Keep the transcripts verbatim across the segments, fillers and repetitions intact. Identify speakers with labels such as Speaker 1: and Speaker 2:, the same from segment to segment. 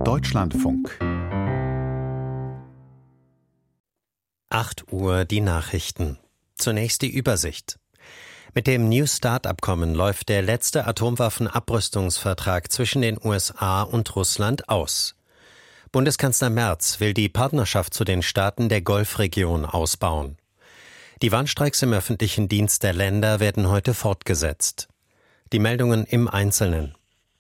Speaker 1: Deutschlandfunk.
Speaker 2: acht Uhr die Nachrichten. Zunächst die Übersicht. Mit dem New Start-Abkommen läuft der letzte Atomwaffenabrüstungsvertrag zwischen den U S A und Russland aus. Bundeskanzler Merz will die Partnerschaft zu den Staaten der Golfregion ausbauen. Die Warnstreiks im öffentlichen Dienst der Länder werden heute fortgesetzt. Die Meldungen im Einzelnen.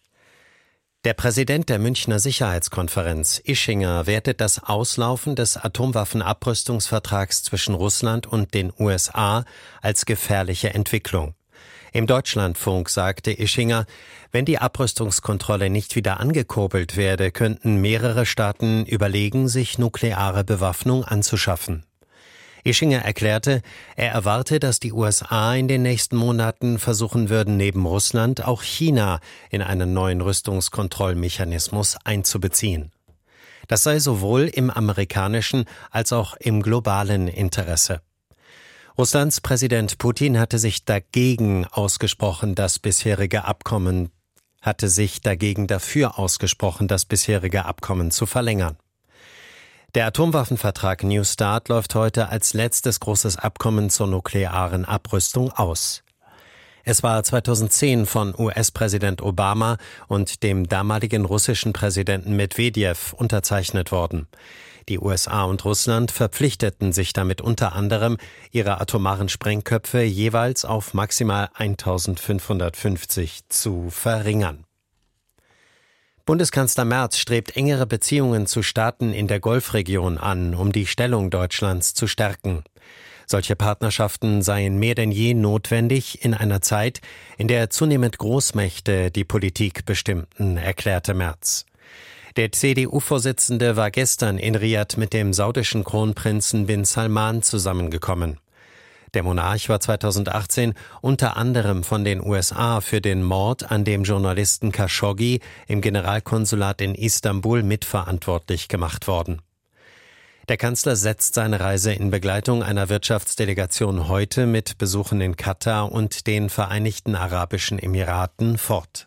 Speaker 2: Der Präsident der Münchner Sicherheitskonferenz, Ischinger, wertet das Auslaufen des Atomwaffenabrüstungsvertrags zwischen Russland und den U S A als gefährliche Entwicklung. Im Deutschlandfunk sagte Ischinger, wenn die Abrüstungskontrolle nicht wieder angekurbelt werde, könnten mehrere Staaten überlegen, sich nukleare Bewaffnung anzuschaffen. Ischinger erklärte, er erwarte, dass die U S A in den nächsten Monaten versuchen würden, neben Russland auch China in einen neuen Rüstungskontrollmechanismus einzubeziehen. Das sei sowohl im amerikanischen als auch im globalen Interesse. Russlands Präsident Putin hatte sich dagegen ausgesprochen, das bisherige Abkommen, hatte sich dagegen dafür ausgesprochen, das bisherige Abkommen zu verlängern. Der Atomwaffenvertrag New Start läuft heute als letztes großes Abkommen zur nuklearen Abrüstung aus. Es war zweitausendzehn von U S-Präsident Obama und dem damaligen russischen Präsidenten Medwedew unterzeichnet worden. Die U S A und Russland verpflichteten sich damit unter anderem, ihre atomaren Sprengköpfe jeweils auf maximal eintausendfünfhundertfünfzig zu verringern. Bundeskanzler Merz strebt engere Beziehungen zu Staaten in der Golfregion an, um die Stellung Deutschlands zu stärken. Solche Partnerschaften seien mehr denn je notwendig in einer Zeit, in der zunehmend Großmächte die Politik bestimmten, erklärte Merz. Der C D U-Vorsitzende war gestern in Riad mit dem saudischen Kronprinzen bin Salman zusammengekommen. Der Monarch war zweitausendachtzehn unter anderem von den U S A für den Mord an dem Journalisten Khashoggi im Generalkonsulat in Istanbul mitverantwortlich gemacht worden. Der Kanzler setzt seine Reise in Begleitung einer Wirtschaftsdelegation heute mit Besuchen in Katar und den Vereinigten Arabischen Emiraten fort.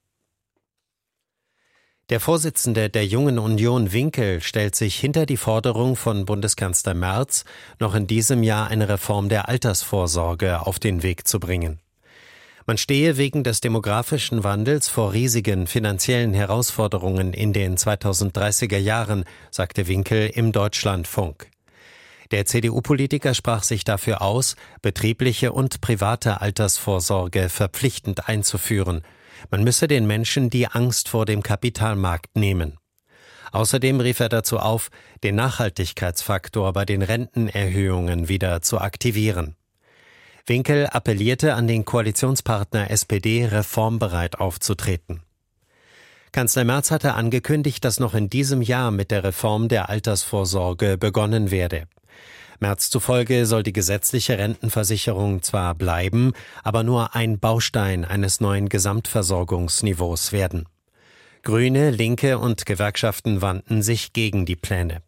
Speaker 2: Der Vorsitzende der Jungen Union Winkel stellt sich hinter die Forderung von Bundeskanzler Merz, noch in diesem Jahr eine Reform der Altersvorsorge auf den Weg zu bringen. Man stehe wegen des demografischen Wandels vor riesigen finanziellen Herausforderungen in den zweitausenddreißiger Jahren, sagte Winkel im Deutschlandfunk. Der C D U-Politiker sprach sich dafür aus, betriebliche und private Altersvorsorge verpflichtend einzuführen. Man müsse den Menschen die Angst vor dem Kapitalmarkt nehmen. Außerdem rief er dazu auf, den Nachhaltigkeitsfaktor bei den Rentenerhöhungen wieder zu aktivieren. Winkel appellierte an den Koalitionspartner S P D, reformbereit aufzutreten. Kanzler Merz hatte angekündigt, dass noch in diesem Jahr mit der Reform der Altersvorsorge begonnen werde. Merz zufolge soll die gesetzliche Rentenversicherung zwar bleiben, aber nur ein Baustein eines neuen Gesamtversorgungsniveaus werden. Grüne, Linke und Gewerkschaften wandten sich gegen die Pläne.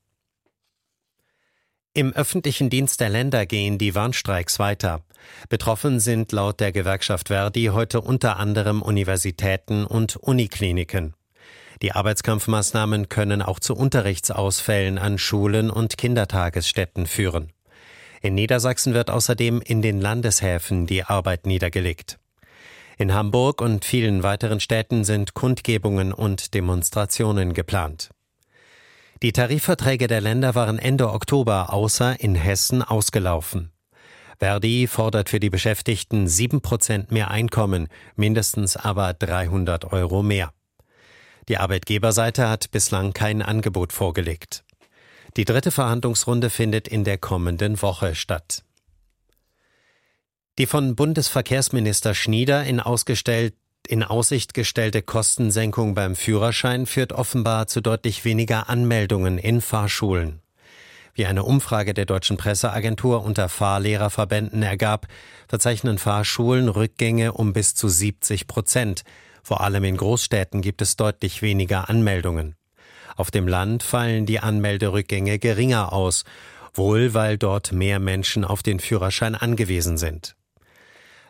Speaker 2: Im öffentlichen Dienst der Länder gehen die Warnstreiks weiter. Betroffen sind laut der Gewerkschaft Verdi heute unter anderem Universitäten und Unikliniken. Die Arbeitskampfmaßnahmen können auch zu Unterrichtsausfällen an Schulen und Kindertagesstätten führen. In Niedersachsen wird außerdem in den Landeshäfen die Arbeit niedergelegt. In Hamburg und vielen weiteren Städten sind Kundgebungen und Demonstrationen geplant. Die Tarifverträge der Länder waren Ende Oktober außer in Hessen ausgelaufen. Verdi fordert für die Beschäftigten sieben Prozent mehr Einkommen, mindestens aber dreihundert Euro mehr. Die Arbeitgeberseite hat bislang kein Angebot vorgelegt. Die dritte Verhandlungsrunde findet in der kommenden Woche statt. Die von Bundesverkehrsminister Schnieder in, ausgestellt, in Aussicht gestellte Kostensenkung beim Führerschein führt offenbar zu deutlich weniger Anmeldungen in Fahrschulen. Wie eine Umfrage der Deutschen Presseagentur unter Fahrlehrerverbänden ergab, verzeichnen Fahrschulen Rückgänge um bis zu siebzig Prozent. Vor allem in Großstädten gibt es deutlich weniger Anmeldungen. Auf dem Land fallen die Anmelderückgänge geringer aus, wohl weil dort mehr Menschen auf den Führerschein angewiesen sind.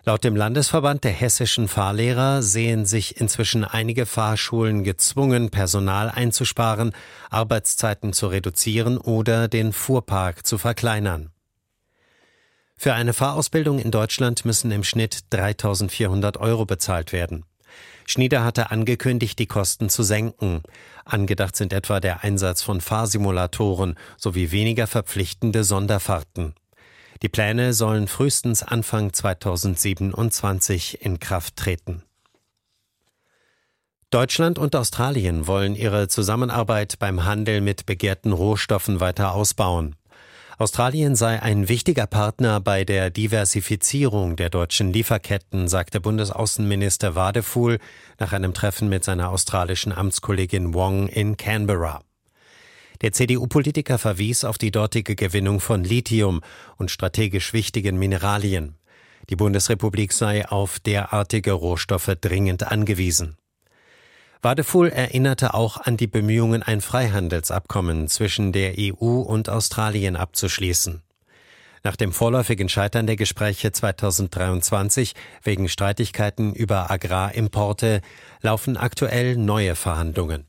Speaker 2: Laut dem Landesverband der hessischen Fahrlehrer sehen sich inzwischen einige Fahrschulen gezwungen, Personal einzusparen, Arbeitszeiten zu reduzieren oder den Fuhrpark zu verkleinern. Für eine Fahrausbildung in Deutschland müssen im Schnitt dreitausendvierhundert Euro bezahlt werden. Schneider hatte angekündigt, die Kosten zu senken. Angedacht sind etwa der Einsatz von Fahrsimulatoren sowie weniger verpflichtende Sonderfahrten. Die Pläne sollen frühestens Anfang zweitausendsiebenundzwanzig in Kraft treten. Deutschland und Australien wollen ihre Zusammenarbeit beim Handel mit begehrten Rohstoffen weiter ausbauen. Australien sei ein wichtiger Partner bei der Diversifizierung der deutschen Lieferketten, sagte Bundesaußenminister Wadefuhl nach einem Treffen mit seiner australischen Amtskollegin Wong in Canberra. Der C D U-Politiker verwies auf die dortige Gewinnung von Lithium und strategisch wichtigen Mineralien. Die Bundesrepublik sei auf derartige Rohstoffe dringend angewiesen. Wadefuhl erinnerte auch an die Bemühungen, ein Freihandelsabkommen zwischen der E U und Australien abzuschließen. Nach dem vorläufigen Scheitern der Gespräche zweitausenddreiundzwanzig wegen Streitigkeiten über Agrarimporte laufen aktuell neue Verhandlungen.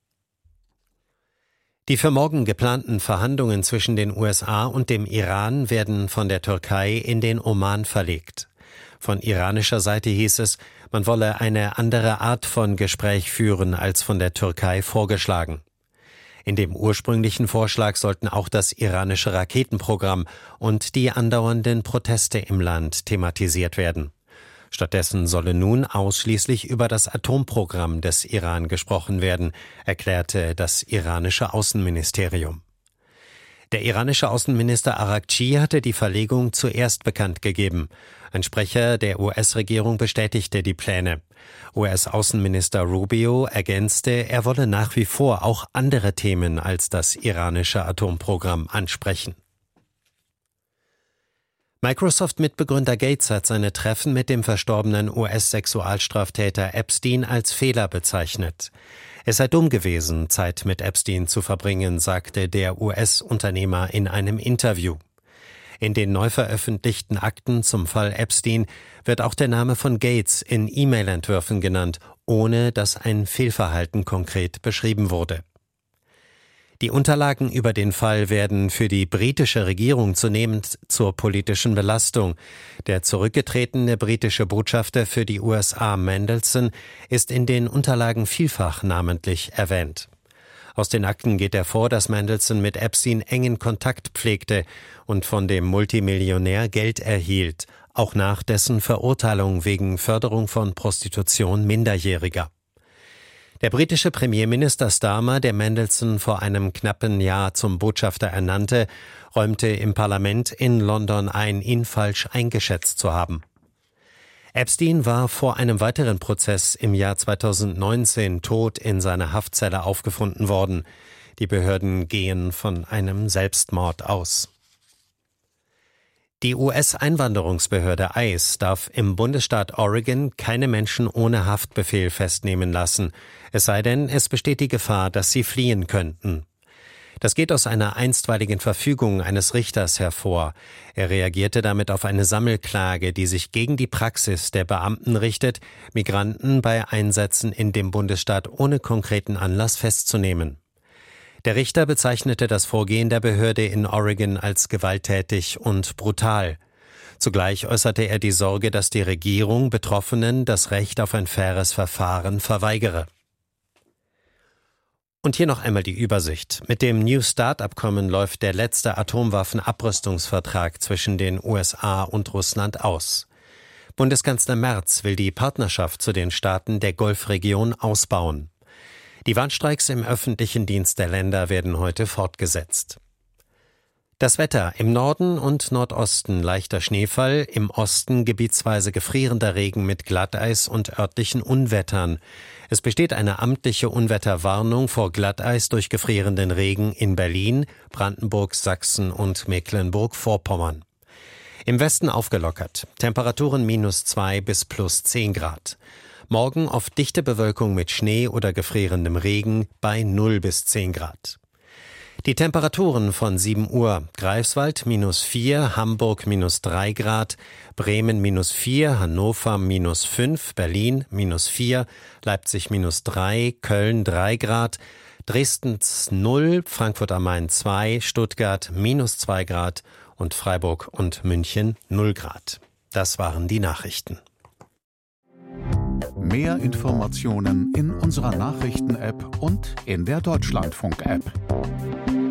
Speaker 2: Die für morgen geplanten Verhandlungen zwischen den U S A und dem Iran werden von der Türkei in den Oman verlegt. Von iranischer Seite hieß es, man wolle eine andere Art von Gespräch führen als von der Türkei vorgeschlagen. In dem ursprünglichen Vorschlag sollten auch das iranische Raketenprogramm und die andauernden Proteste im Land thematisiert werden. Stattdessen solle nun ausschließlich über das Atomprogramm des Iran gesprochen werden, erklärte das iranische Außenministerium. Der iranische Außenminister Araghchi hatte die Verlegung zuerst bekannt gegeben. Ein Sprecher der U S-Regierung bestätigte die Pläne. U S-Außenminister Rubio ergänzte, er wolle nach wie vor auch andere Themen als das iranische Atomprogramm ansprechen. Microsoft-Mitbegründer Gates hat seine Treffen mit dem verstorbenen U S-Sexualstraftäter Epstein als Fehler bezeichnet. Es sei dumm gewesen, Zeit mit Epstein zu verbringen, sagte der U S-Unternehmer in einem Interview. In den neu veröffentlichten Akten zum Fall Epstein wird auch der Name von Gates in E-Mail-Entwürfen genannt, ohne dass ein Fehlverhalten konkret beschrieben wurde. Die Unterlagen über den Fall werden für die britische Regierung zunehmend zur politischen Belastung. Der zurückgetretene britische Botschafter für die U S A Mandelson ist in den Unterlagen vielfach namentlich erwähnt. Aus den Akten geht hervor, dass Mandelson mit Epstein engen Kontakt pflegte und von dem Multimillionär Geld erhielt, auch nach dessen Verurteilung wegen Förderung von Prostitution Minderjähriger. Der britische Premierminister Starmer, der Mandelson vor einem knappen Jahr zum Botschafter ernannte, räumte im Parlament in London ein, ihn falsch eingeschätzt zu haben. Epstein war vor einem weiteren Prozess im Jahr zweitausendneunzehn tot in seiner Haftzelle aufgefunden worden. Die Behörden gehen von einem Selbstmord aus. Die U S-Einwanderungsbehörde I C E darf im Bundesstaat Oregon keine Menschen ohne Haftbefehl festnehmen lassen, es sei denn, es besteht die Gefahr, dass sie fliehen könnten. Das geht aus einer einstweiligen Verfügung eines Richters hervor. Er reagierte damit auf eine Sammelklage, die sich gegen die Praxis der Beamten richtet, Migranten bei Einsätzen in dem Bundesstaat ohne konkreten Anlass festzunehmen. Der Richter bezeichnete das Vorgehen der Behörde in Oregon als gewalttätig und brutal. Zugleich äußerte er die Sorge, dass die Regierung Betroffenen das Recht auf ein faires Verfahren verweigere. Und hier noch einmal die Übersicht. Mit dem New START-Abkommen läuft der letzte Atomwaffenabrüstungsvertrag zwischen den U S A und Russland aus. Bundeskanzler Merz will die Partnerschaft zu den Staaten der Golfregion ausbauen. Die Warnstreiks im öffentlichen Dienst der Länder werden heute fortgesetzt. Das Wetter: im Norden und Nordosten leichter Schneefall, im Osten gebietsweise gefrierender Regen mit Glatteis und örtlichen Unwettern. Es besteht eine amtliche Unwetterwarnung vor Glatteis durch gefrierenden Regen in Berlin, Brandenburg, Sachsen und Mecklenburg-Vorpommern. Im Westen aufgelockert, Temperaturen minus zwei bis plus zehn Grad. Morgen oft dichte Bewölkung mit Schnee oder gefrierendem Regen bei null bis zehn Grad. Die Temperaturen von sieben Uhr: Greifswald minus vier, Hamburg minus drei Grad, Bremen minus vier, Hannover minus fünf, Berlin minus vier, Leipzig minus drei, Köln drei Grad, Dresden null, Frankfurt am Main zwei, Stuttgart minus zwei Grad und Freiburg und München null Grad. Das waren die Nachrichten.
Speaker 1: Mehr Informationen in unserer Nachrichten-App und in der Deutschlandfunk-App.